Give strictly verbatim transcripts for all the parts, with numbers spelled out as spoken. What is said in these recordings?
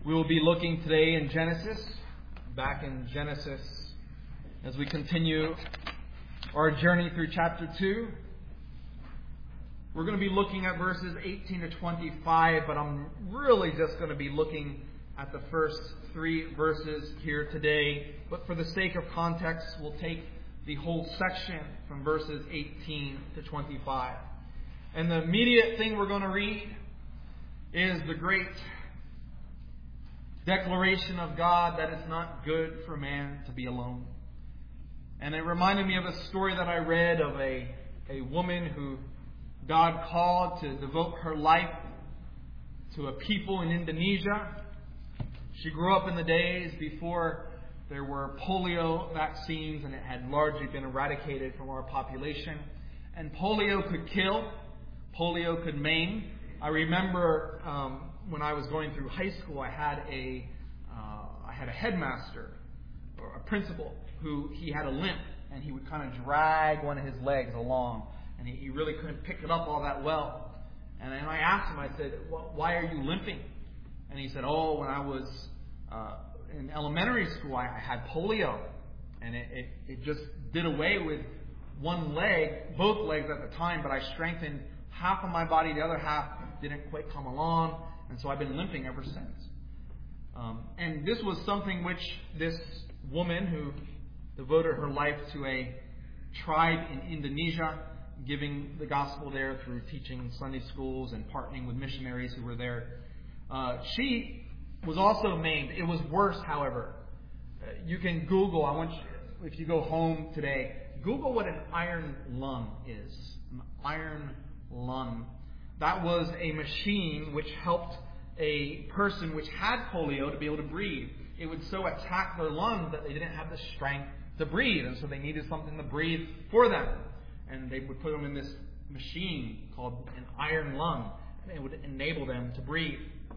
We will be looking today in Genesis, back in Genesis, as we continue our journey through chapter two. We're going to be looking at verses eighteen to twenty-five, but I'm really just going to be looking at the first three verses here today. But for the sake of context, we'll take the whole section from verses eighteen to twenty-five. And the immediate thing we're going to read is the great declaration of God that it's not good for man to be alone. And it reminded me of a story that I read of a, a woman who God called to devote her life to a people in Indonesia. She grew up in the days before there were polio vaccines, and it had largely been eradicated from our population. And polio could kill. Polio could maim. I remember um, when I was going through high school, I had a uh, I had a headmaster or a principal who he had a limp, and he would kind of drag one of his legs along, and he, he really couldn't pick it up all that well. And then I asked him, I said, "Why are you limping?" And he said, "Oh, when I was uh, in elementary school, I, I had polio, and it, it, it just did away with one leg, both legs at the time, but I strengthened half of my body, the other half didn't quite come along, and so I've been limping ever since." Um, and this was something which this woman who devoted her life to a tribe in Indonesia, giving the gospel there through teaching Sunday schools and partnering with missionaries who were there, uh, she was also maimed. It was worse, however. Uh, you can Google, I want you, if you go home today, Google what an iron lung is. An iron lung. That was a machine which helped a person which had polio to be able to breathe. It would so attack their lungs that they didn't have the strength to breathe, and so they needed something to breathe for them. And they would put them in this machine called an iron lung, and it would enable them to breathe.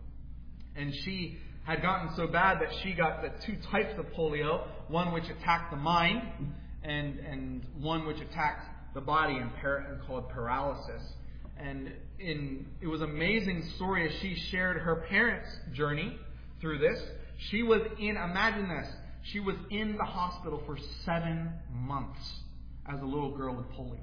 And she had gotten so bad that she got the two types of polio, one which attacked the mind and, and one which attacked the body and, par- and called paralysis. And in it was an amazing story as she shared her parents' journey through this. She was in, imagine this, she was in the hospital for seven months as a little girl with polio.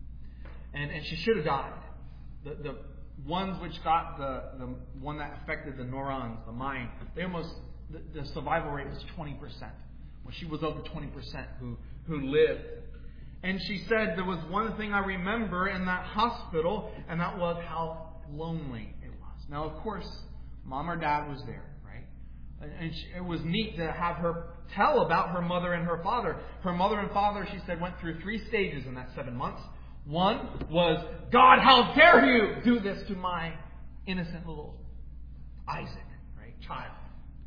And and she should have died. The the ones which got the, the one that affected the neurons, the mind, they almost, the, the survival rate was twenty percent. Well, she was of the twenty percent who, who lived. And she said there was one thing I remember in that hospital, and that was how lonely it was. Now, of course, mom or dad was there, right? And she, it was neat to have her tell about her mother and her father. Her mother and father, she said, went through three stages in that seven months. One was, "God, how dare you do this to my innocent little Isaac, right, child?"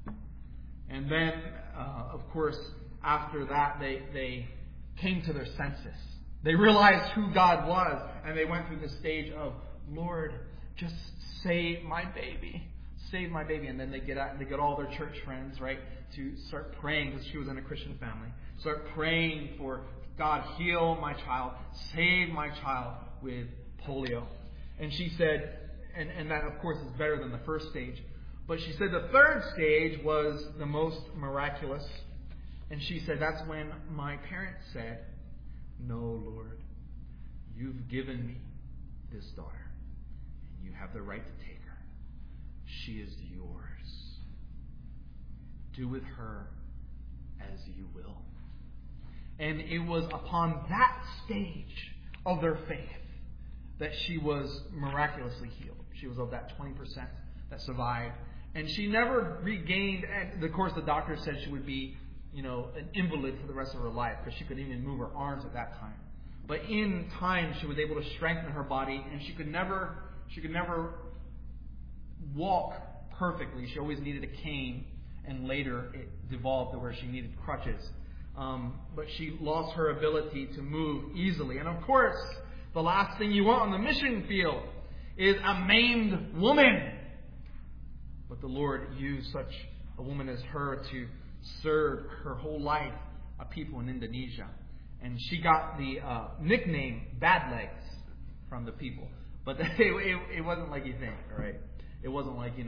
And then, uh, of course, after that, they they came to their senses. They realized who God was, and they went through the stage of, "Lord, just save my baby. Save my baby." And then they get out, they get all their church friends, right, to start praying, because she was in a Christian family. Start praying for, "God, heal my child. Save my child with polio." And she said, and, and that, of course, is better than the first stage. But she said the third stage was the most miraculous. And she said, that's when my parents said, "No, Lord, you've given me this daughter, and you have the right to take her. She is yours. Do with her as you will." And it was upon that stage of their faith that she was miraculously healed. She was of that twenty percent that survived. And she never regained, and of course the doctor said she would be, you know, an invalid for the rest of her life, because she couldn't even move her arms at that time. But in time, she was able to strengthen her body, and she could never, she could never walk perfectly. She always needed a cane, and later it devolved to where she needed crutches. Um, but she lost her ability to move easily. And of course, the last thing you want on the mission field is a maimed woman. But the Lord used such a woman as her to serve her whole life a people in Indonesia. And she got the uh, nickname Bad Legs from the people. But it, it, it wasn't like you think, all right? It wasn't like, you know,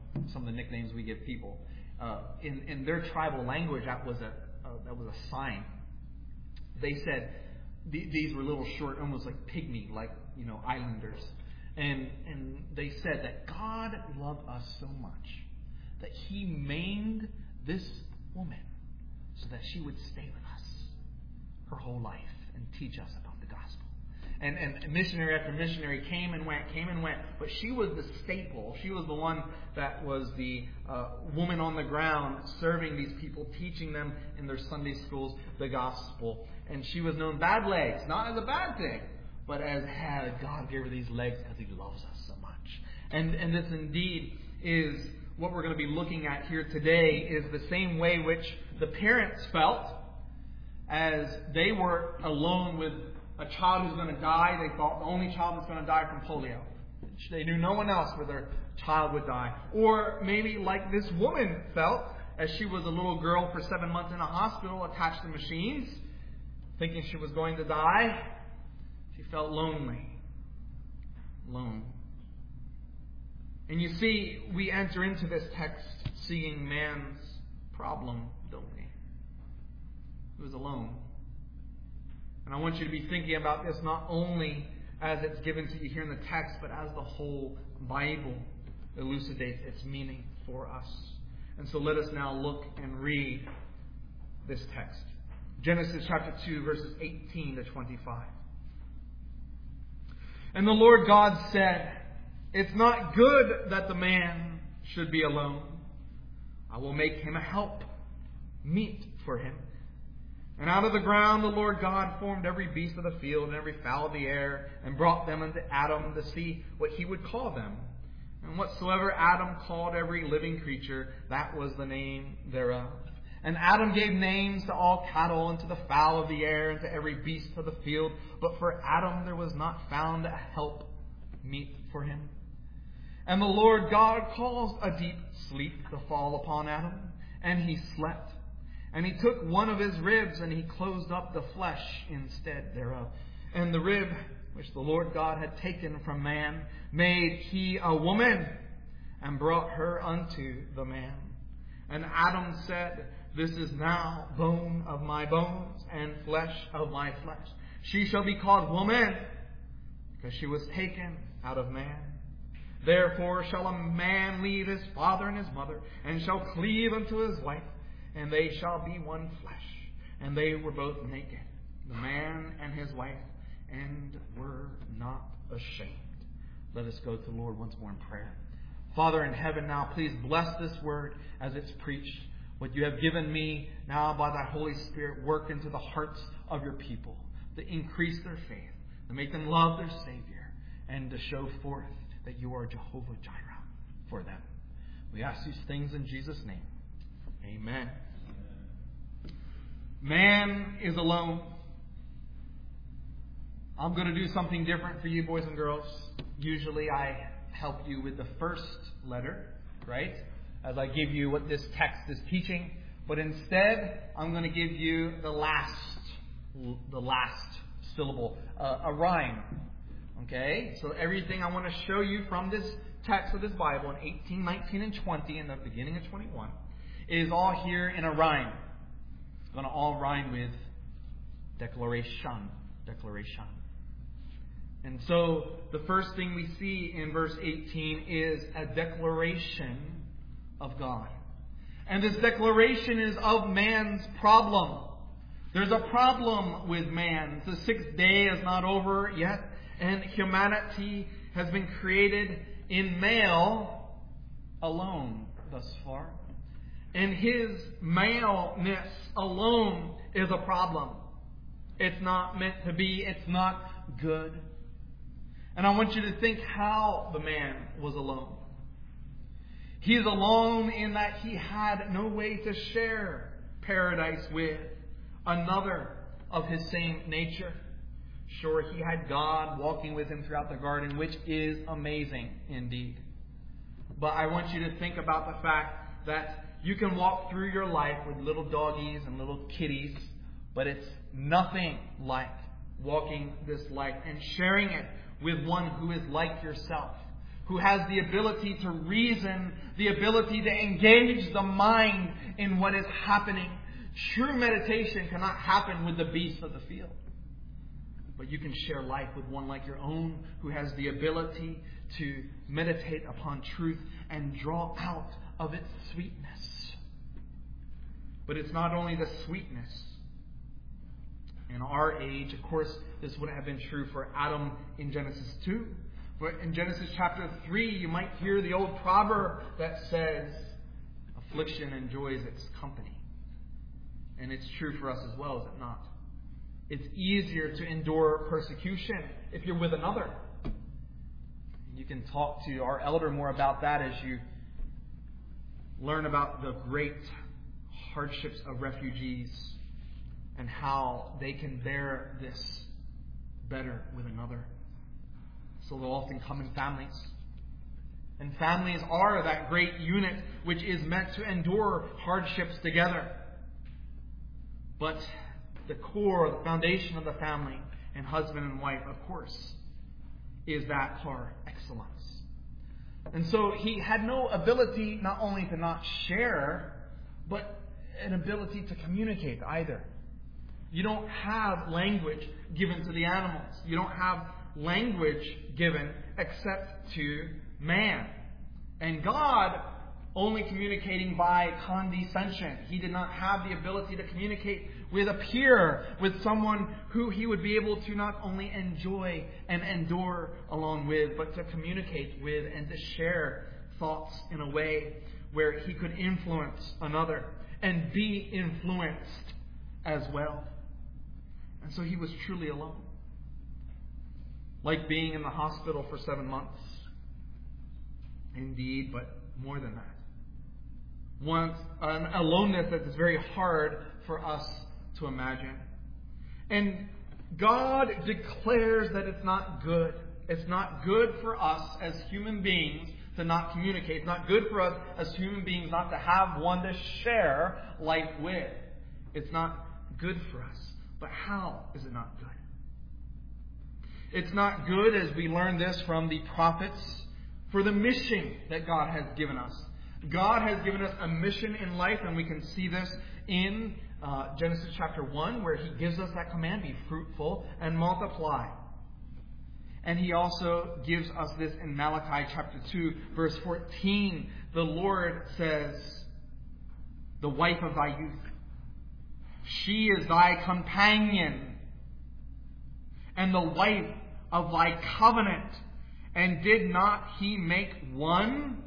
some of the nicknames we give people. Uh, in, in their tribal language, that was a uh, that was a sign. They said th- these were little short, almost like pygmy, like you know islanders, and and they said that God loved us so much that He maimed this woman so that she would stay with us her whole life and teach us about the gospel. And, and missionary after missionary came and went, came and went. But she was the staple. She was the one that was the uh, woman on the ground serving these people, teaching them in their Sunday schools the gospel. And she was known bad legs, not as a bad thing, but as had God gave her these legs because He loves us so much. And, and this indeed is what we're going to be looking at here today, is the same way which the parents felt as they were alone with a child who's going to die. They thought the only child that's going to die from polio. They knew no one else where their child would die. Or maybe like this woman felt as she was a little girl for seven months in a hospital attached to machines, thinking she was going to die. She felt lonely. Alone. And you see, we enter into this text seeing man's problem, don't we? He was alone. And I want you to be thinking about this not only as it's given to you here in the text, but as the whole Bible elucidates its meaning for us. And so let us now look and read this text. Genesis chapter two, verses eighteen to twenty-five. And the Lord God said, "It's not good that the man should be alone. I will make him a help, meet for him. And out of the ground the Lord God formed every beast of the field and every fowl of the air, and brought them unto Adam to see what he would call them. And whatsoever Adam called every living creature, that was the name thereof. And Adam gave names to all cattle, and to the fowl of the air, and to every beast of the field. But for Adam there was not found a help meet for him. And the Lord God caused a deep sleep to fall upon Adam, and he slept. And he took one of his ribs, and he closed up the flesh instead thereof. And the rib which the Lord God had taken from man made he a woman, and brought her unto the man. And Adam said, This is now bone of my bones, and flesh of my flesh. She shall be called woman, because she was taken out of man. Therefore shall a man leave his father and his mother, and shall cleave unto his wife, and they shall be one flesh. And they were both naked, the man and his wife, and were not ashamed." Let us go to the Lord once more in prayer. Father in heaven, now please bless this word as it's preached. What you have given me now by thy Holy Spirit, work into the hearts of your people, to increase their faith, to make them love their Savior, and to show forth that you are Jehovah Jireh for them. We ask these things in Jesus' name. Amen. Man is alone. I'm going to do something different for you, boys and girls. Usually I help you with the first letter, right? As I give you what this text is teaching. But instead, I'm going to give you the last, the last syllable, uh, a rhyme. Okay? So everything I want to show you from this text of this Bible in eighteen, nineteen, and twenty, and the beginning of twenty-one, is all here in a rhyme. It's going to all rhyme with declaration. Declaration. And so the first thing we see in verse eighteen is a declaration of God. And this declaration is of man's problem. There's a problem with man. The sixth day is not over yet, and humanity has been created in male alone thus far. And his maleness alone is a problem. It's not meant to be. It's not good. And I want you to think how the man was alone. He is alone in that he had no way to share paradise with another of his same nature. Sure, he had God walking with him throughout the garden, which is amazing indeed. But I want you to think about the fact that you can walk through your life with little doggies and little kitties, but it's nothing like walking this life and sharing it with one who is like yourself, who has the ability to reason, the ability to engage the mind in what is happening. True meditation cannot happen with the beasts of the field. But you can share life with one like your own, who has the ability to meditate upon truth and draw out of its sweetness. But it's not only the sweetness. In our age, of course, this wouldn't have been true for Adam in Genesis two. But in Genesis chapter three, you might hear the old proverb that says, affliction enjoys its company. And it's true for us as well, is it not? It's easier to endure persecution if you're with another. You can talk to our elder more about that as you learn about the great hardships of refugees and how they can bear this better with another. So they'll often come in families. And families are that great unit which is meant to endure hardships together. But the core, the foundation of the family and husband and wife, of course, is that par excellence. And so he had no ability not only to not share, but an ability to communicate either. You don't have language given to the animals. You don't have language given except to man. And God only communicating by condescension. He did not have the ability to communicate with a peer, with someone who he would be able to not only enjoy and endure along with, but to communicate with and to share thoughts in a way where he could influence another and be influenced as well. And so he was truly alone. Like being in the hospital for seven months. Indeed, but more than that. One, an aloneness that is very hard for us to imagine. And God declares that it's not good. It's not good for us as human beings to not communicate. It's not good for us as human beings not to have one to share life with. It's not good for us. But how is it not good? It's not good, as we learn this from the prophets, for the mission that God has given us. God has given us a mission in life, and we can see this in uh, Genesis chapter one, where He gives us that command, be fruitful and multiply. And He also gives us this in Malachi chapter two, verse fourteen. The Lord says, the wife of thy youth, she is thy companion, and the wife of thy covenant. And did not He make one?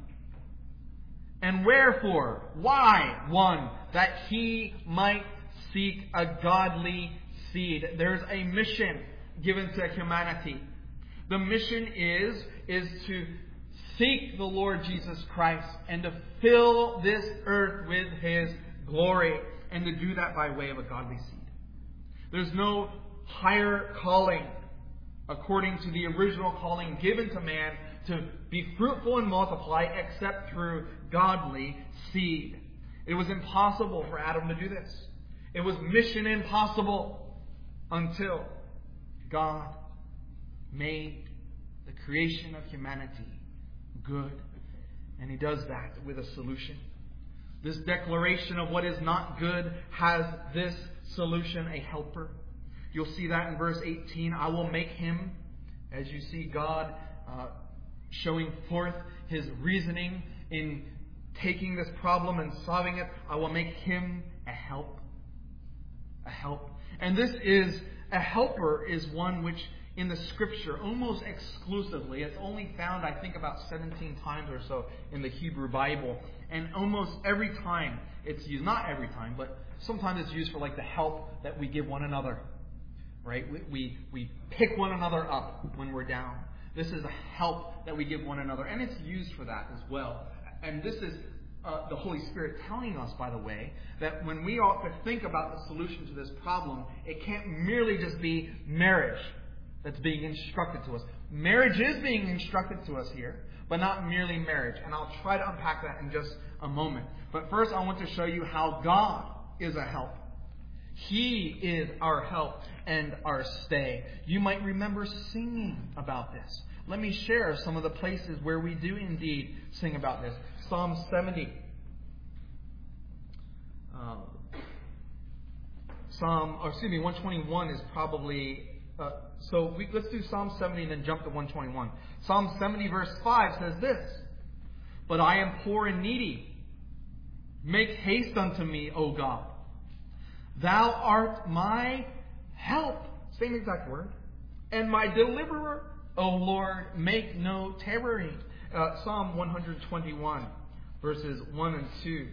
And wherefore? Why one? That He might seek a godly seed. There's a mission given to humanity. The mission is, is to seek the Lord Jesus Christ and to fill this earth with His glory, and to do that by way of a godly seed. There's no higher calling, according to the original calling given to man, to be fruitful and multiply except through godly seed. It was impossible for Adam to do this. It was mission impossible until God made the creation of humanity good. And He does that with a solution. This declaration of what is not good has this solution, a helper. You'll see that in verse eighteen. I will make him, as you see God uh, showing forth His reasoning in taking this problem and solving it, I will make him a help. A help. And this is, a helper is one which in the Scripture, almost exclusively, it's only found, I think, about seventeen times or so in the Hebrew Bible. And almost every time it's used, not every time, but sometimes it's used for like the help that we give one another. Right? We, we, we pick one another up when we're down. This is a help that we give one another. And it's used for that as well. And this is uh, the Holy Spirit telling us, by the way, that when we ought to think about the solution to this problem, it can't merely just be marriage that's being instructed to us. Marriage is being instructed to us here, but not merely marriage. And I'll try to unpack that in just a moment. But first, I want to show you how God is a help. He is our help and our stay. You might remember singing about this. let me share some of the places where we do indeed sing about this. Psalm seventy. Uh, Psalm, or excuse me, one twenty-one is probably... Uh, so we, let's do Psalm seventy and then jump to one twenty-one. Psalm seventy verse five says this. But I am poor and needy. Make haste unto me, O God. Thou art my help. Same exact word. And my deliverer. O Lord, make no tarrying. Uh, Psalm one twenty-one, verses one and two.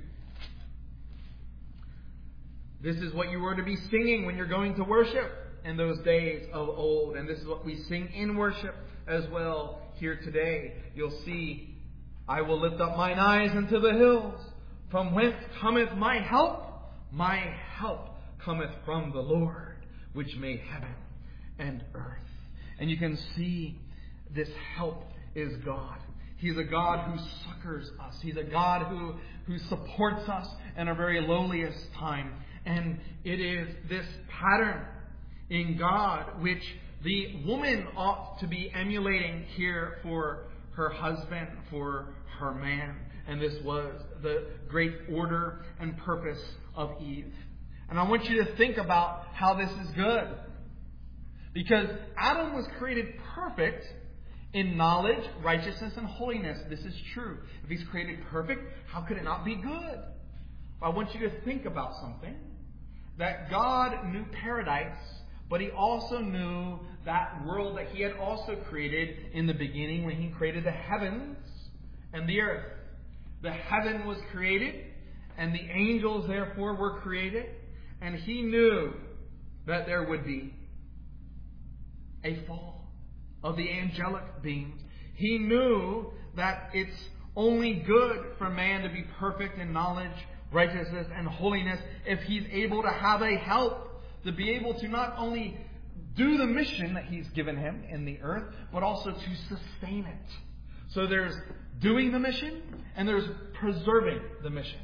This is what you were to be singing when you're going to worship in those days of old. And this is what we sing in worship as well here today. You'll see, I will lift up mine eyes unto the hills. From whence cometh my help? My help cometh from the Lord, which made heaven and earth. And you can see this help is God. He's a God who succors us. He's a God who, who supports us in our very lowliest time. And it is this pattern in God which the woman ought to be emulating here for her husband, for her man. And this was the great order and purpose of Eve. And I want you to think about how this is good. Because Adam was created perfect in knowledge, righteousness, and holiness. This is true. If he's created perfect, how could it not be good? I want you to think about something. That God knew paradise, but He also knew that world that He had also created in the beginning when He created the heavens and the earth. The heaven was created, and the angels therefore were created, and He knew that there would be a fall of the angelic beings. He knew that it's only good for man to be perfect in knowledge, righteousness, and holiness if he's able to have a help to be able to not only do the mission that He's given him in the earth, but also to sustain it. So there's doing the mission and there's preserving the mission.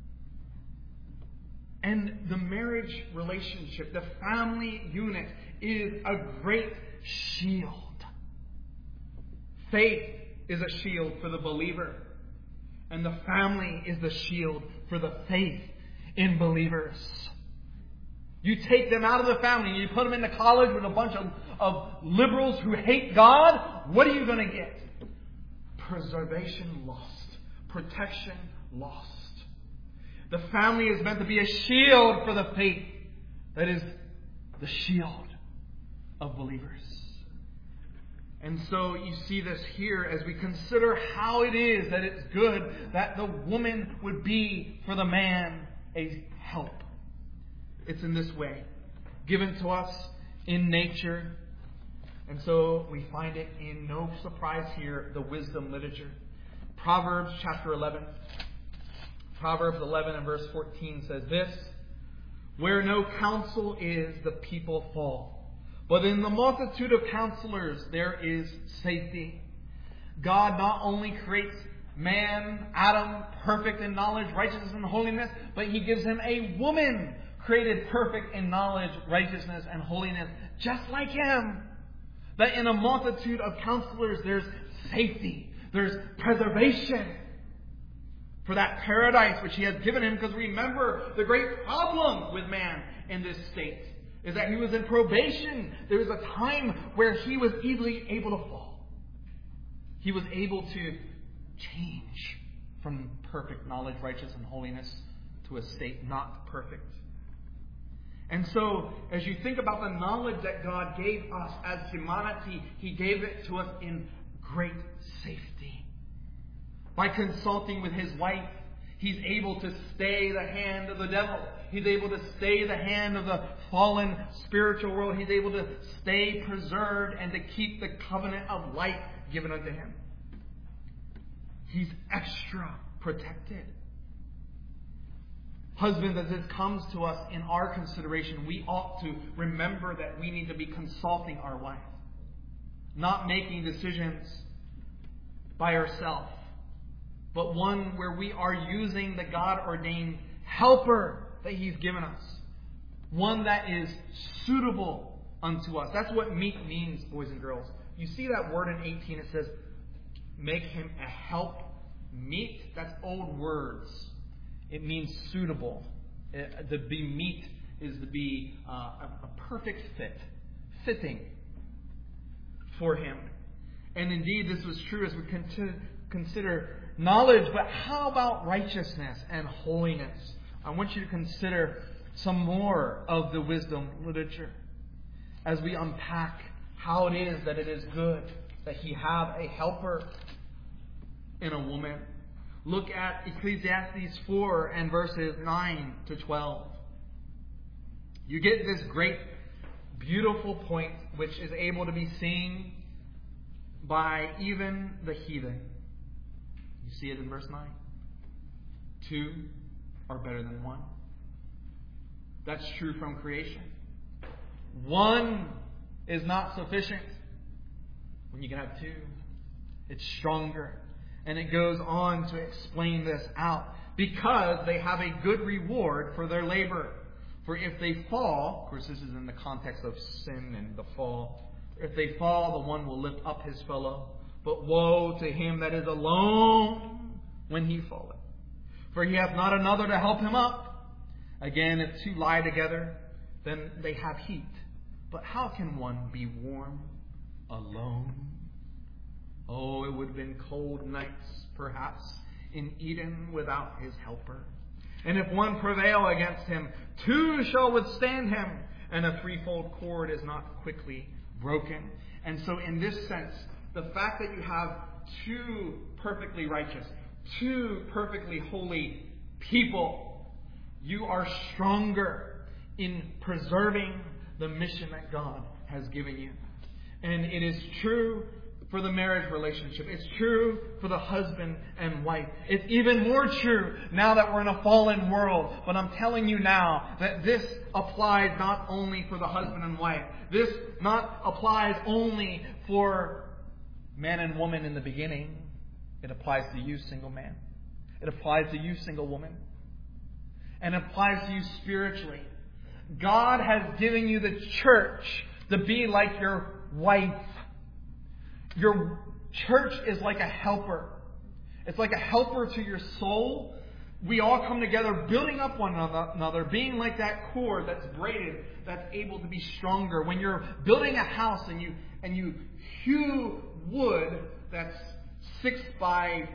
And the marriage relationship, the family unit, is a great shield. Faith is a shield for the believer. And the family is the shield for the faith in believers. You take them out of the family and you put them into college with a bunch of, of liberals who hate God, what are you going to get? Preservation lost. Protection lost. The family is meant to be a shield for the faith that is the shield of believers. And so you see this here as we consider how it is that it's good that the woman would be for the man a help. It's in this way, given to us in nature. And so we find it in no surprise here, the wisdom literature. Proverbs chapter eleven. Proverbs eleven and verse fourteen says this: where no counsel is, the people fall. But in the multitude of counselors, there is safety. God not only creates man, Adam, perfect in knowledge, righteousness, and holiness, but He gives him a woman created perfect in knowledge, righteousness, and holiness, just like him. That in a multitude of counselors, there's safety. There's preservation for that paradise which He has given him. Because remember, the great problem with man in this state is that he was in probation. There was a time where he was easily able to fall. He was able to change from perfect knowledge, righteousness, and holiness to a state not perfect. And so, as you think about the knowledge that God gave us as humanity, He gave it to us in great safety. By consulting with His wife, He's able to stay the hand of the devil. He's able to stay the hand of the fallen spiritual world. He's able to stay preserved and to keep the covenant of life given unto him. He's extra protected. Husbands, as this comes to us in our consideration, we ought to remember that we need to be consulting our wife. Not making decisions by ourselves, but one where we are using the God-ordained helper that He's given us. One that is suitable unto us. That's what meek means, boys and girls. you see that word in eighteen, it says, make him a help meet. That's old words. It means suitable. It, to be meet is to be uh, a, a perfect fit, fitting for him. And indeed, this was true as we consider, consider knowledge, but how about righteousness and holiness? I want you to consider some more of the wisdom literature as we unpack how it is that it is good that he have a helper in a woman. Look at Ecclesiastes four and verses nine to twelve. You get this great, beautiful point which is able to be seen by even the heathen. You see it in verse nine. Two are better than one. That's true from creation. One is not sufficient. When you can have two, it's stronger. And it goes on to explain this out. Because they have a good reward for their labor. For if they fall, of course this is in the context of sin and the fall. If they fall, the one will lift up his fellow. But woe to him that is alone when he falleth. For he hath not another to help him up. Again, if two lie together, then they have heat. But how can one be warm alone? Oh, it would have been cold nights, perhaps, in Eden without his helper. And if one prevail against him, two shall withstand him, and a threefold cord is not quickly broken. And so in this sense, the fact that you have two perfectly righteous, two perfectly holy people, you are stronger in preserving the mission that God has given you. And it is true for the marriage relationship. It's true for the husband and wife. It's even more true now that we're in a fallen world. But I'm telling you now that this applies not only for the husband and wife. This not applies only for man and woman in the beginning. It applies to you, single man. It applies to you, single woman. And it applies to you spiritually. God has given you the church to be like your wife. Your church is like a helper. It's like a helper to your soul. We all come together building up one another, being like that cord that's braided, that's able to be stronger. When you're building a house and you and you hew wood that's six by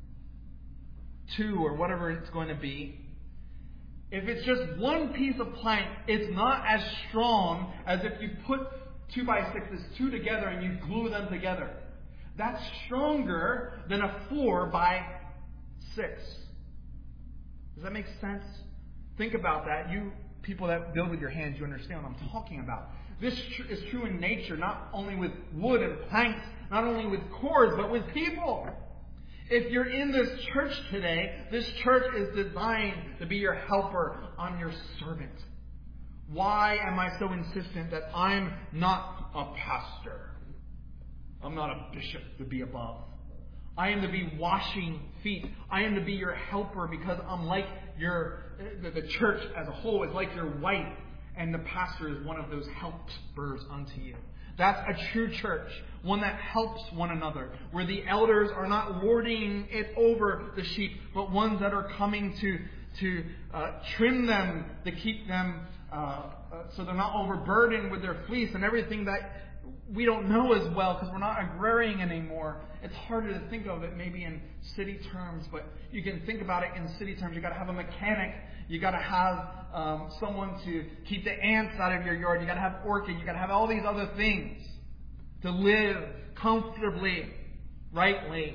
two or whatever it's going to be, if it's just one piece of plank, it's not as strong as if you put two by sixes, two together, and you glue them together. That's stronger than a four by six. Does that make sense? Think about that. You people that build with your hands, you understand what I'm talking about. This is true in nature, not only with wood and planks, not only with cords, but with people. If you're in this church today, this church is designed to be your helper. I'm your servant. Why am I so insistent that I'm not a pastor? I'm not a bishop to be above. I am to be washing feet. I am to be your helper because I'm like your, the, the church as a whole is like your wife. And the pastor is one of those helpers unto you. That's a true church. One that helps one another. Where the elders are not lording it over the sheep, but ones that are coming to, to uh, trim them, to keep them uh, uh, so they're not overburdened with their fleece and everything that we don't know as well because we're not agrarian anymore. It's harder to think of it maybe in city terms, but you can think about it in city terms. You got to have a mechanic. You got to have um, someone to keep the ants out of your yard. You got to have orchid. You got to have all these other things to live comfortably, rightly.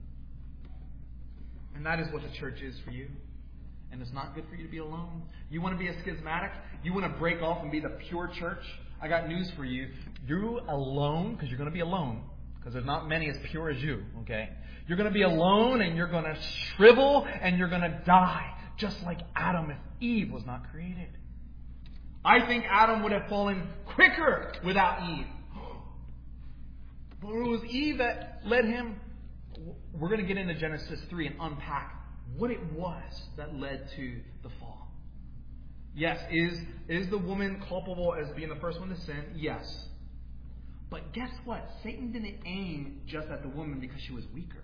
And that is what the church is for you. And it's not good for you to be alone. You want to be a schismatic? You want to break off and be the pure church? I got news for you. You alone, because you're going to be alone, because there's not many as pure as you, okay? You're going to be alone and you're going to shrivel and you're going to die, just like Adam if Eve was not created. I think Adam would have fallen quicker without Eve. But it was Eve that led him. We're going to get into Genesis three and unpack what it was that led to the fall. Yes, is, is the woman culpable as being the first one to sin? Yes. But guess what? Satan didn't aim just at the woman because she was weaker.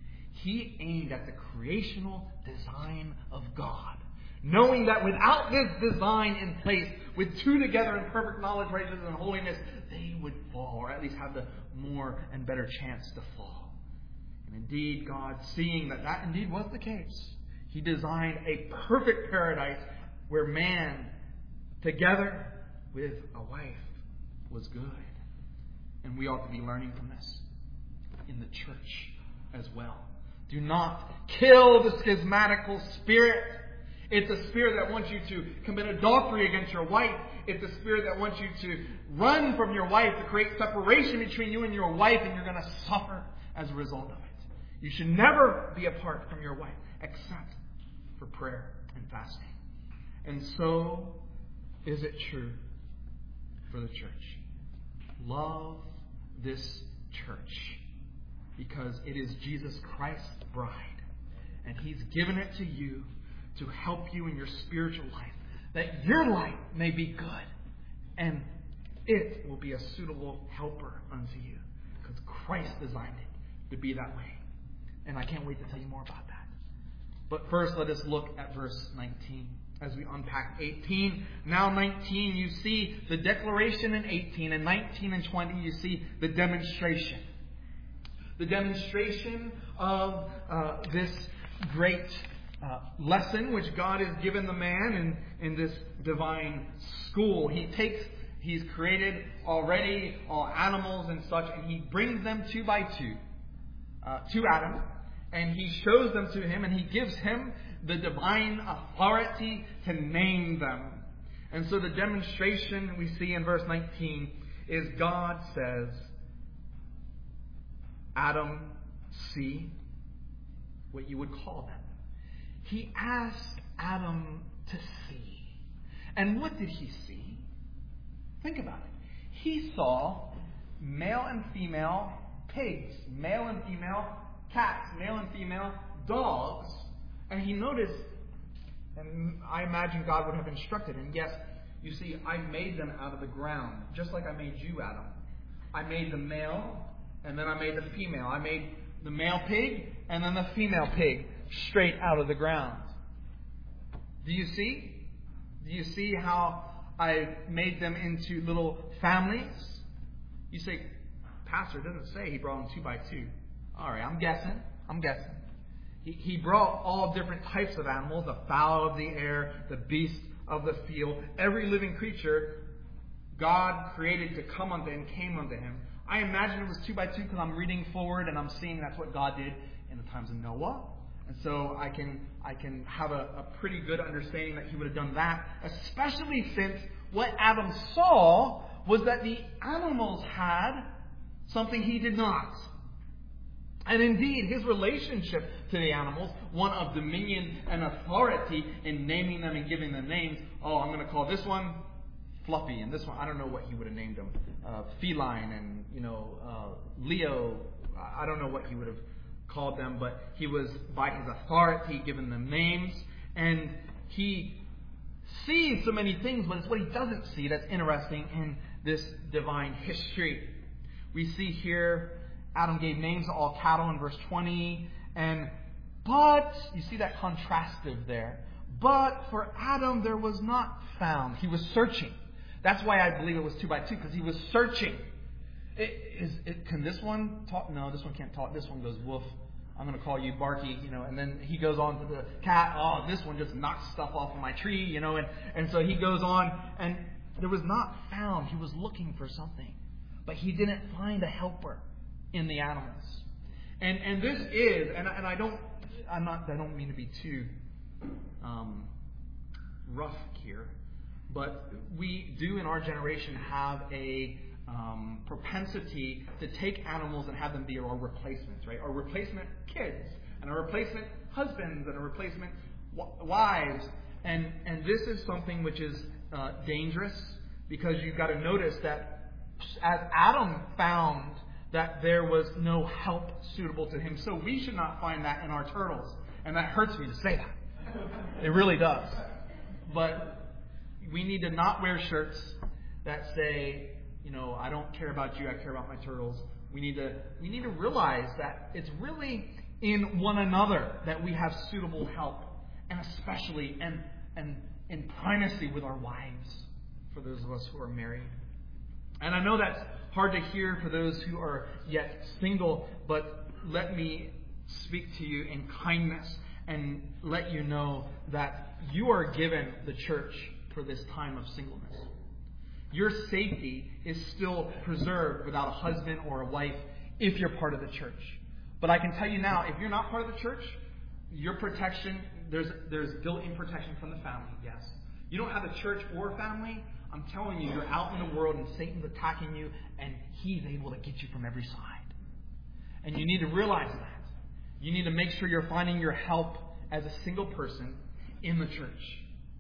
He aimed at the creational design of God, knowing that without this design in place, with two together in perfect knowledge, righteousness, and holiness, they would fall, or at least have the more and better chance to fall. And indeed, God, seeing that that indeed was the case, He designed a perfect paradise where man, together with a wife, was good. And we ought to be learning from this in the church as well. Do not kill the schismatical spirit. It's a spirit that wants you to commit adultery against your wife. It's a spirit that wants you to run from your wife, to create separation between you and your wife, and you're going to suffer as a result of it. You should never be apart from your wife, except for prayer and fasting. And so is it true for the church. Love this church because it is Jesus Christ's bride, and He's given it to you to help you in your spiritual life, that your life may be good, and it will be a suitable helper unto you, because Christ designed it to be that way. And I can't wait to tell you more about that. But first, let us look at verse nineteen as we unpack eighteen. Now nineteen, you see the declaration in eighteen, and nineteen and twenty, you see the demonstration. The demonstration of uh, this great uh, lesson which God has given the man in, in this divine school. He takes, He's created already all animals and such, and He brings them two by two uh, to Adam, and He shows them to him, and He gives him the divine authority to name them. And so the demonstration we see in verse nineteen is God says, Adam, see what you would call them. He asked Adam to see. And what did he see? Think about it. He saw male and female pigs, male and female cats, male and female dogs. And he noticed, and I imagine God would have instructed him, yes, you see, I made them out of the ground, just like I made you, Adam. I made the male, and then I made the female. I made the male pig, and then the female pig, straight out of the ground. Do you see? Do you see how I made them into little families? You say, Pastor, it doesn't say He brought them two by two. All right, I'm guessing. I'm guessing. He, he brought all different types of animals, the fowl of the air, the beast of the field. Every living creature God created to come unto Him, came unto Him. I imagine it was two by two because I'm reading forward and I'm seeing that's what God did in the times of Noah. And so I can I can have a, a pretty good understanding that He would have done that, especially since what Adam saw was that the animals had something he did not. And indeed, his relationship to the animals, one of dominion and authority in naming them and giving them names. Oh, I'm going to call this one Fluffy, and this one, I don't know what he would have named them. Uh, feline and, you know, uh, Leo. I don't know what he would have called them, but he was, by his authority, given them names. And he sees so many things, but it's what he doesn't see that's interesting in this divine history. We see here Adam gave names to all cattle in verse twenty. And but, you see that contrastive there. But for Adam there was not found. He was searching. That's why I believe it was two by two, because he was searching. It, is, it, can this one talk? No, this one can't talk. This one goes woof. I'm going to call you Barky, you know. And then he goes on to the cat. Oh, this one just knocks stuff off of my tree, you know. And, and so he goes on. And there was not found. He was looking for something. But he didn't find a helper in the animals. And and this is, and, and I don't, I'm not, I don't mean to be too um, rough here, but we do in our generation have a um, propensity to take animals and have them be our replacements, right? Our replacement kids, and our replacement husbands, and our replacement w- wives. And and this is something which is uh, dangerous, because you've got to notice that as Adam found that there was no help suitable to him, so we should not find that in our turtles. And that hurts me to say that. It really does. But we need to not wear shirts that say, you know, I don't care about you, I care about my turtles. We need to we need to realize that it's really in one another that we have suitable help, and especially and and in primacy with our wives, for those of us who are married. And I know that's hard to hear for those who are yet single, but let me speak to you in kindness and let you know that you are given the church for this time of singleness. Your safety is still preserved without a husband or a wife if you're part of the church. But I can tell you now, if you're not part of the church, your protection, there's there's built-in protection from the family, yes. You don't have a church or a family, I'm telling you, you're out in the world and Satan's attacking you and he's able to get you from every side. And you need to realize that. You need to make sure you're finding your help as a single person in the church.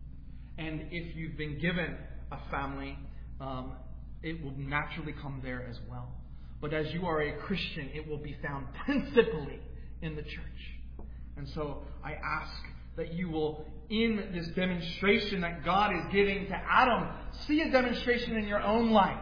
And if you've been given a family, um, it will naturally come there as well. But as you are a Christian, it will be found principally in the church. And so I ask that you will, in this demonstration that God is giving to Adam, see a demonstration in your own life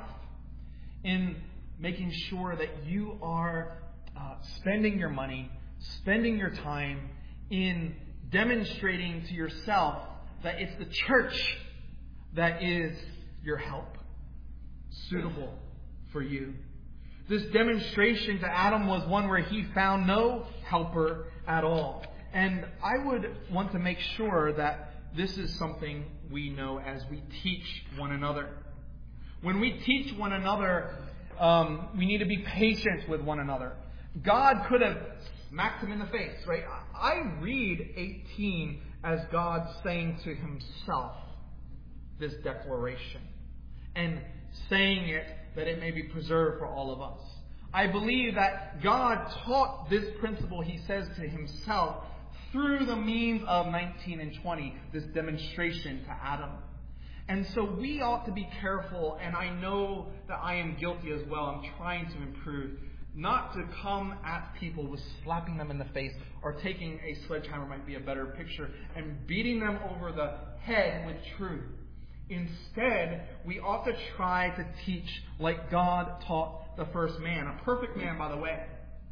in making sure that you are uh, spending your money, spending your time in demonstrating to yourself that it's the church that is your help, suitable for you. This demonstration to Adam was one where he found no helper at all. And I would want to make sure that this is something we know as we teach one another. When we teach one another, um, we need to be patient with one another. God could have smacked him in the face, right? I read eighteen as God saying to himself this declaration and saying it that it may be preserved for all of us. I believe that God taught this principle, he says to himself, through the means of nineteen and twenty, this demonstration to Adam. And so we ought to be careful, and I know that I am guilty as well. I'm trying to improve. Not to come at people with slapping them in the face or taking a sledgehammer might be a better picture and beating them over the head with truth. Instead, we ought to try to teach like God taught the first man. A perfect man, by the way.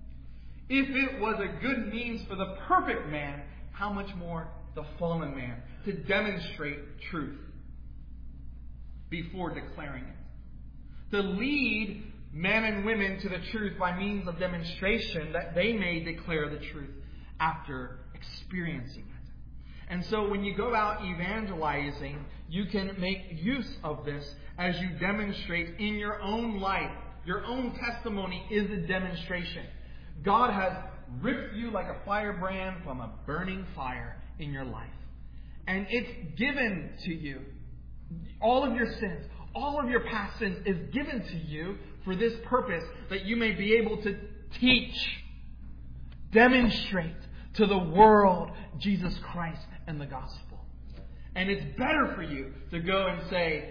If it was a good means for the perfect man, how much more the fallen man to demonstrate truth before declaring it. To lead men and women to the truth by means of demonstration that they may declare the truth after experiencing it. And so when you go out evangelizing, you can make use of this as you demonstrate in your own life. Your own testimony is a demonstration. God has ripped you like a firebrand from a burning fire in your life. And it's given to you. All of your sins, all of your past sins is given to you for this purpose, that you may be able to teach, demonstrate to the world Jesus Christ and the gospel. And it's better for you to go and say,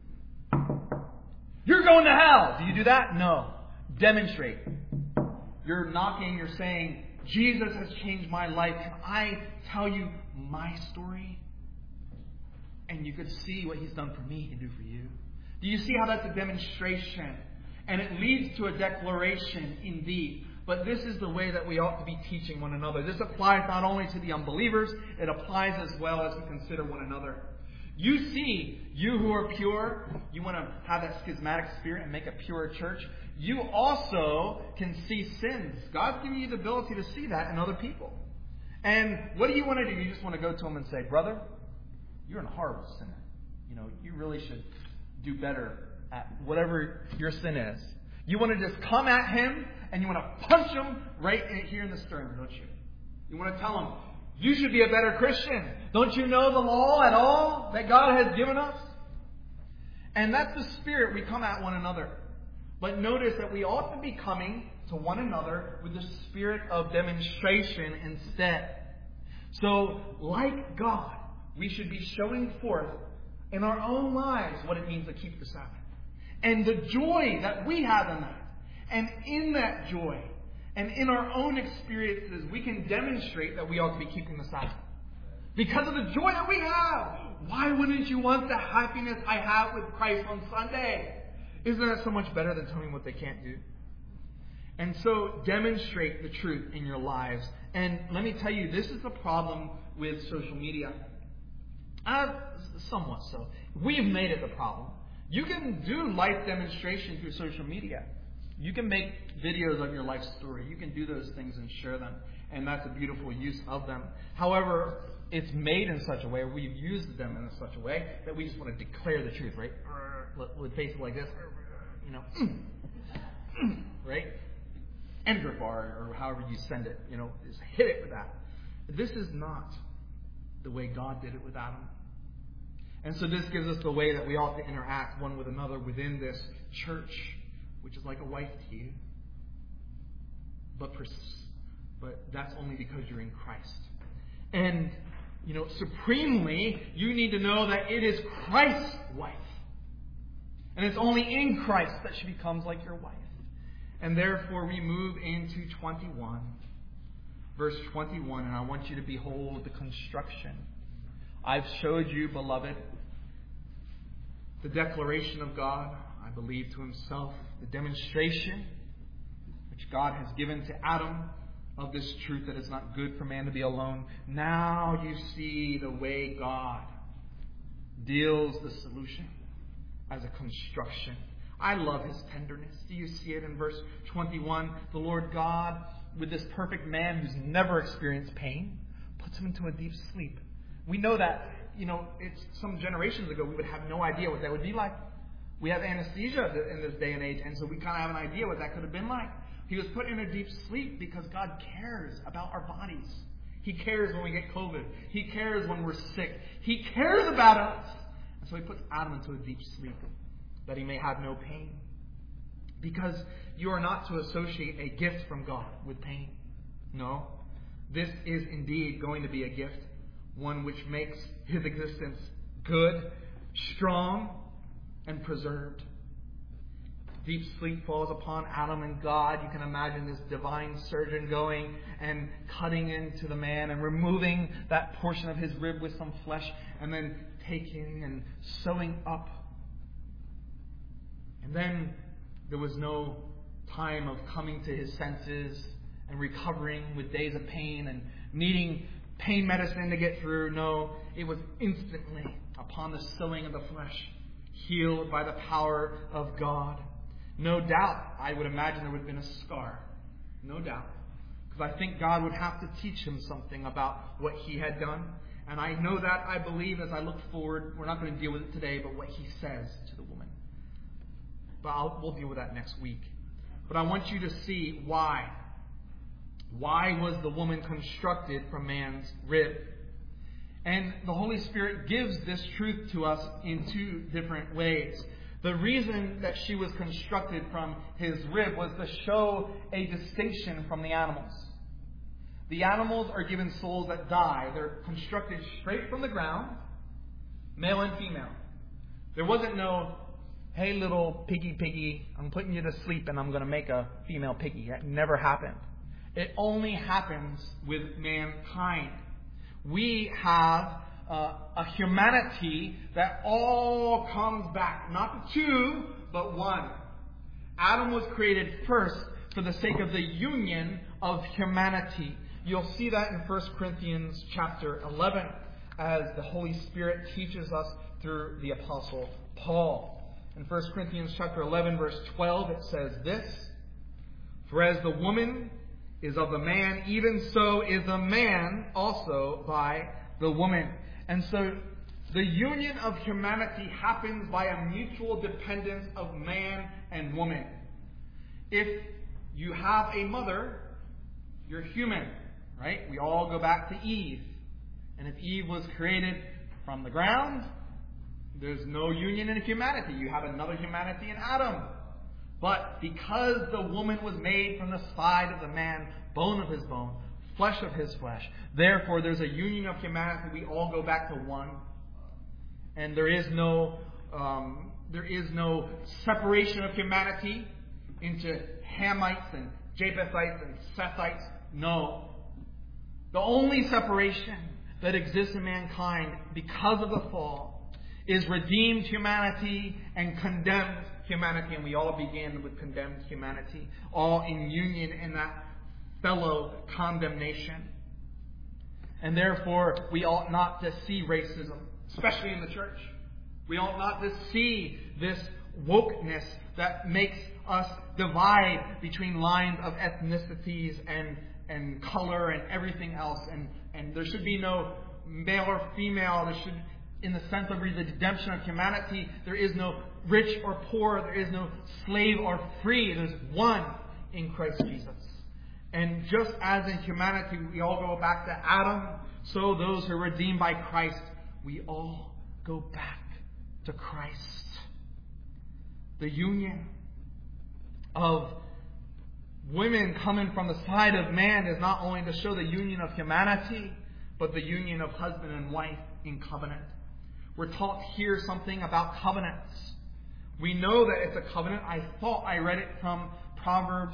you're going to hell. Do you do that? No. Demonstrate. You're knocking, you're saying, Jesus has changed my life. Can I tell you my story? And you could see what he's done for me, he can do for you. Do you see how that's a demonstration? And it leads to a declaration indeed. But this is the way that we ought to be teaching one another. This applies not only to the unbelievers, it applies as well as we consider one another. You see, you who are pure, you want to have that schismatic spirit and make a pure church. You also can see sins. God's giving you the ability to see that in other people. And what do you want to do? You just want to go to them and say, brother, you're a horrible sinner. You know, you really should do better at whatever your sin is. You want to just come at him and you want to punch him right here in the sternum, don't you? You want to tell him, you should be a better Christian. Don't you know the law at all that God has given us? And that's the spirit we come at one another. But notice that we ought to be coming to one another with the spirit of demonstration instead. So, like God, we should be showing forth in our own lives what it means to keep the Sabbath. And the joy that we have in that. And in that joy, and in our own experiences, we can demonstrate that we ought to be keeping the Sabbath. Because of the joy that we have. Why wouldn't you want the happiness I have with Christ on Sunday? Isn't that so much better than telling them what they can't do? And so demonstrate the truth in your lives. And let me tell you, this is the problem with social media. Uh, somewhat so. We've made it a problem. You can do life demonstration through social media. You can make videos of your life story. You can do those things and share them. And that's a beautiful use of them. However, it's made in such a way, we've used them in such a way, that we just want to declare the truth, right? With faces like this, you know, right? Enter bar, or however you send it, you know, just hit it with that. This is not the way God did it with Adam. And so this gives us the way that we ought to interact one with another within this church, which is like a wife to you. But, pers- but that's only because you're in Christ. And, you know, supremely, you need to know that it is Christ's wife. And it's only in Christ that she becomes like your wife. And therefore we move into twenty-one. Verse twenty-one, and I want you to behold the construction. I've showed you, beloved, the declaration of God, I believe, to himself, the demonstration which God has given to Adam of this truth that it's not good for man to be alone. Now you see the way God deals the solution as a construction. I love his tenderness. Do you see it in verse twenty-one? The Lord God, with this perfect man who's never experienced pain, puts him into a deep sleep. We know that, you know, it's some generations ago we would have no idea what that would be like. We have anesthesia in this day and age, and so we kind of have an idea what that could have been like. He was put in a deep sleep because God cares about our bodies. He cares when we get COVID. He cares when we're sick. He cares about us. And so he puts Adam into a deep sleep that he may have no pain. Because you are not to associate a gift from God with pain. No. This is indeed going to be a gift. One which makes his existence good, strong, and preserved. Deep sleep falls upon Adam and God. You can imagine this divine surgeon going and cutting into the man and removing that portion of his rib with some flesh and then taking and sewing up. And then there was no time of coming to his senses and recovering with days of pain and needing pain medicine to get through. No, it was instantly upon the sewing of the flesh, healed by the power of God. No doubt, I would imagine there would have been a scar. No doubt. Because I think God would have to teach him something about what he had done. And I know that, I believe, as I look forward, we're not going to deal with it today, but what he says to the woman. But I'll, we'll deal with that next week. But I want you to see why. Why was the woman constructed from man's rib? And the Holy Spirit gives this truth to us in two different ways. The reason that she was constructed from his rib was to show a distinction from the animals. The animals are given souls that die. They're constructed straight from the ground, male and female. There wasn't no, hey little piggy piggy, I'm putting you to sleep and I'm going to make a female piggy. That never happened. It only happens with mankind. We have uh, a humanity that all comes back. Not two, but one. Adam was created first for the sake of the union of humanity. You'll see that in First Corinthians chapter eleven as the Holy Spirit teaches us through the Apostle Paul. In First Corinthians chapter eleven, verse twelve, it says this: For as the woman is of the man, even so is the man also by the woman. And so the union of humanity happens by a mutual dependence of man and woman. If you have a mother, you're human, right? We all go back to Eve. And if Eve was created from the ground, there's no union in humanity. You have another humanity in Adam. But because the woman was made from the side of the man, bone of his bone, flesh of his flesh, therefore there's a union of humanity. We all go back to one. And there is no um, there is no separation of humanity into Hamites and Japhethites and Sethites. No. The only separation that exists in mankind because of the fall is redeemed humanity and condemned humanity, and we all began with condemned humanity, all in union in that fellow condemnation. And therefore, we ought not to see racism, especially in the church. We ought not to see this wokeness that makes us divide between lines of ethnicities and, and color and everything else. And, and there should be no male or female. There should, in the sense of the redemption of humanity, there is no rich or poor. There is no slave or free. There's one in Christ Jesus. And just as in humanity we all go back to Adam, so those who are redeemed by Christ, we all go back to Christ. The union of women coming from the side of man is not only to show the union of humanity, but the union of husband and wife in covenant. We're taught here something about covenants. We know that it's a covenant. I thought I read it from Proverbs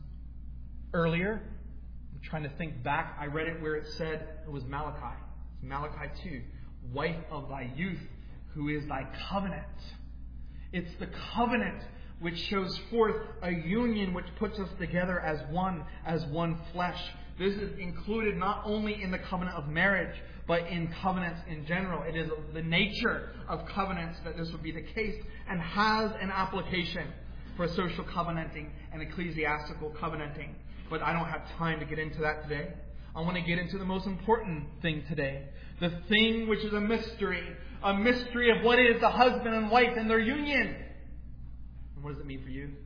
earlier. I'm trying to think back. I read it where it said it was Malachi. It's Malachi two. Wife of thy youth, who is thy covenant. It's the covenant which shows forth a union which puts us together as one, as one flesh. This is included not only in the covenant of marriage, but in covenants in general. It is the nature of covenants that this would be the case, and has an application for social covenanting and ecclesiastical covenanting. But I don't have time to get into that today. I want to get into the most important thing today. The thing which is a mystery. A mystery of what is the husband and wife and their union. And what does it mean for you?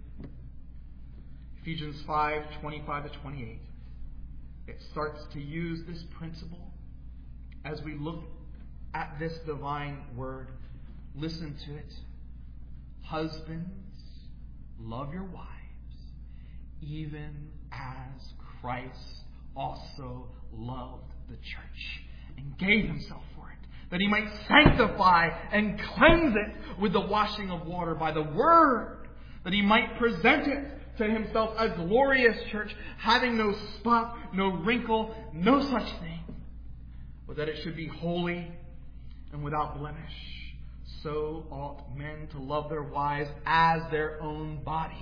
Ephesians five, twenty-five to twenty-eight. It starts to use this principle as we look at this divine word. Listen to it. Husbands, love your wives, even as Christ also loved the church and gave himself for it, that he might sanctify and cleanse it with the washing of water by the word, that he might present it to himself a glorious church, having no spot, no wrinkle, no such thing, but that it should be holy and without blemish. So ought men to love their wives as their own bodies.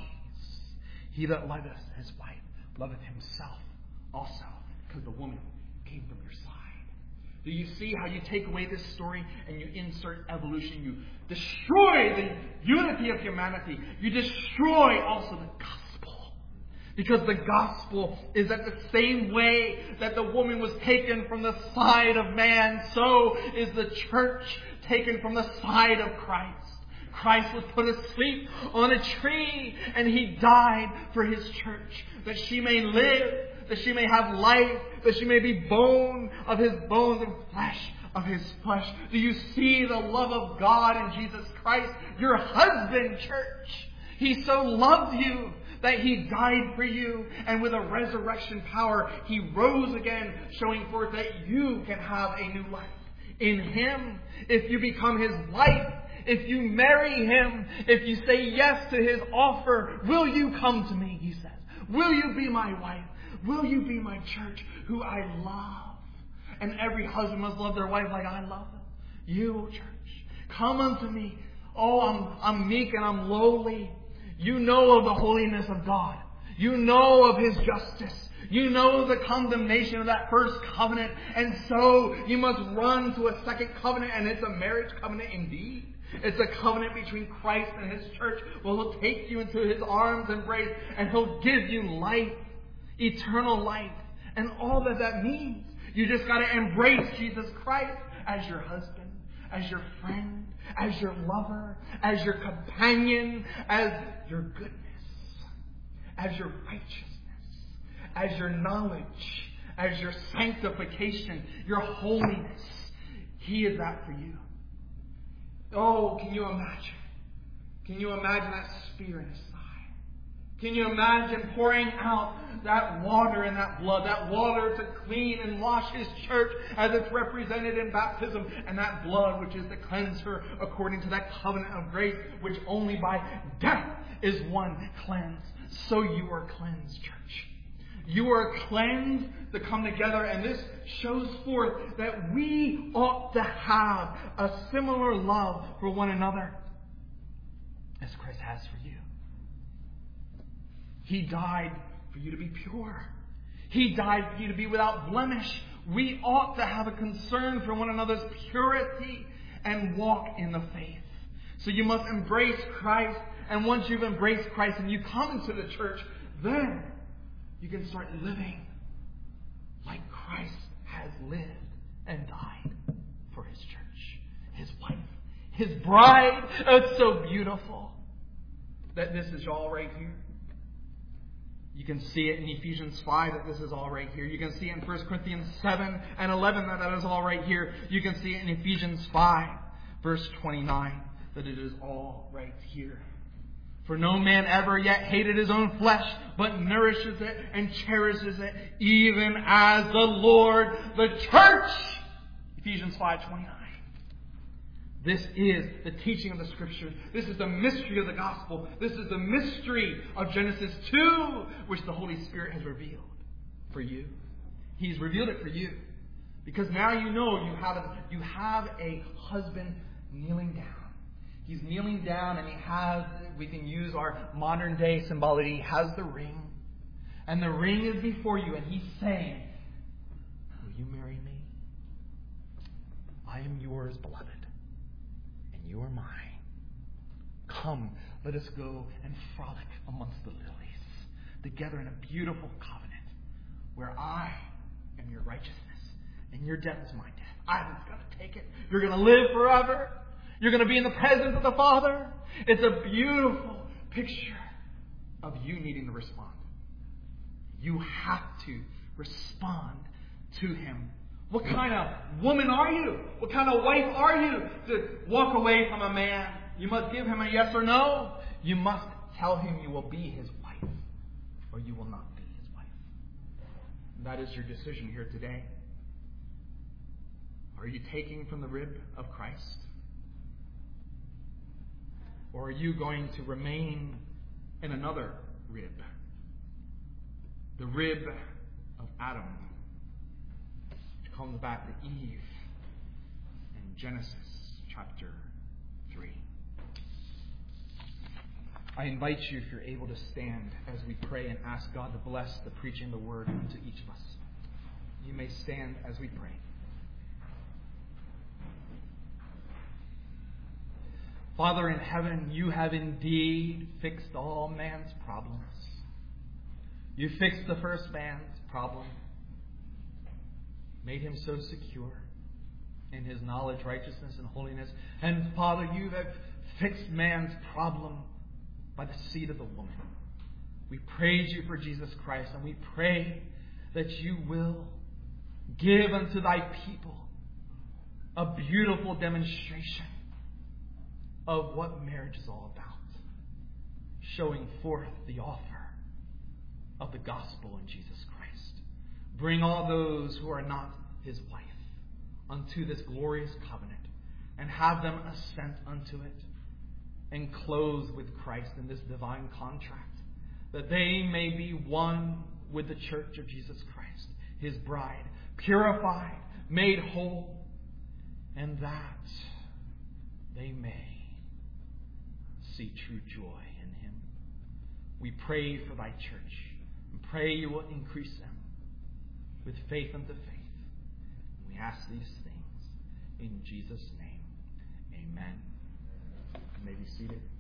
He that loveth his wife loveth himself also, because the woman came from your side. Do you see how you take away this story and you insert evolution? You destroy the unity of humanity. You destroy also the gospel. Because the gospel is that the same way that the woman was taken from the side of man, so is the church taken from the side of Christ. Christ was put asleep on a tree, and he died for his church, that she may live, that she may have life, that she may be bone of his bones and flesh of his flesh. Do you see the love of God in Jesus Christ, your husband, church? He so loved you that he died for you, and with a resurrection power, he rose again, showing forth that you can have a new life in him. If you become his wife, if you marry him, if you say yes to his offer, will you come to me, he says. Will you be my wife? Will you be my church, who I love? And every husband must love their wife like I love them. You, church, come unto me. Oh, I'm, I'm meek and I'm lowly. You know of the holiness of God. You know of his justice. You know the condemnation of that first covenant. And so you must run to a second covenant. And it's a marriage covenant indeed. It's a covenant between Christ and his church. Well, he'll take you into his arms embrace, and he'll give you life, eternal life, and all that that means. You just got to embrace Jesus Christ as your husband, as your friend, as your lover, as your companion, as your goodness, as your righteousness, as your knowledge, as your sanctification, your holiness. He is that for you. Oh, can you imagine? Can you imagine that spear in his side? Can you imagine pouring out that water and that blood, that water to clean and wash his church as it's represented in baptism, and that blood which is to cleanse her according to that covenant of grace, which only by death is one cleansed. So you are cleansed, church. You are cleansed to come together, and this shows forth that we ought to have a similar love for one another. as Christ has for you. He died for you to be pure. He died for you to be without blemish. We ought to have a concern for one another's purity and walk in the faith. So you must embrace Christ. And once you've embraced Christ and you come into the church, then you can start living like Christ has lived and died for His church, His wife, His bride. It's so beautiful that this is all right here. You can see it in Ephesians five that this is all right here. You can see it in First Corinthians seven and eleven that that is all right here. You can see it in Ephesians five, verse twenty-nine, that it is all right here. For no man ever yet hated his own flesh, but nourishes it and cherishes it, even as the Lord, the church. Ephesians five twenty-nine. This is the teaching of the Scriptures. This is the mystery of the gospel. This is the mystery of Genesis two, which the Holy Spirit has revealed for you. He's revealed it for you. Because now you know you have a, you have a husband kneeling down. He's kneeling down and he has, we can use our modern day symbology, he has the ring. And the ring is before you and he's saying, will you marry me? I am yours, beloved. And you are mine. Come, let us go and frolic amongst the lilies, together in a beautiful covenant where I am your righteousness and your death is my death. I'm going to take it. You're going to live forever. You're going to be in the presence of the Father. It's a beautiful picture of you needing to respond. You have to respond to Him. What kind of woman are you? What kind of wife are you to walk away from a man? You must give him a yes or no. You must tell him you will be his wife or you will not be his wife. That is your decision here today. Are you taking from the rib of Christ? Or are you going to remain in another rib? The rib of Adam, which comes back to Eve in Genesis chapter three. I invite you, if you're able to stand as we pray and ask God to bless the preaching of the word to each of us. You may stand as we pray. Father in heaven, you have indeed fixed all man's problems. You fixed the first man's problem, made him so secure in his knowledge, righteousness, and holiness. And Father, you have fixed man's problem by the seed of the woman. We praise you for Jesus Christ, and we pray that you will give unto thy people a beautiful demonstration of what marriage is all about, showing forth the offer of the gospel in Jesus Christ. Bring all those who are not his wife unto this glorious covenant, and have them assent unto it, and close with Christ in this divine contract, that they may be one with the church of Jesus Christ, his bride, purified, made whole, and that they may see true joy in him. We pray for thy church, and pray you will increase them with faith unto faith. And we ask these things in Jesus' name. Amen. You may be seated.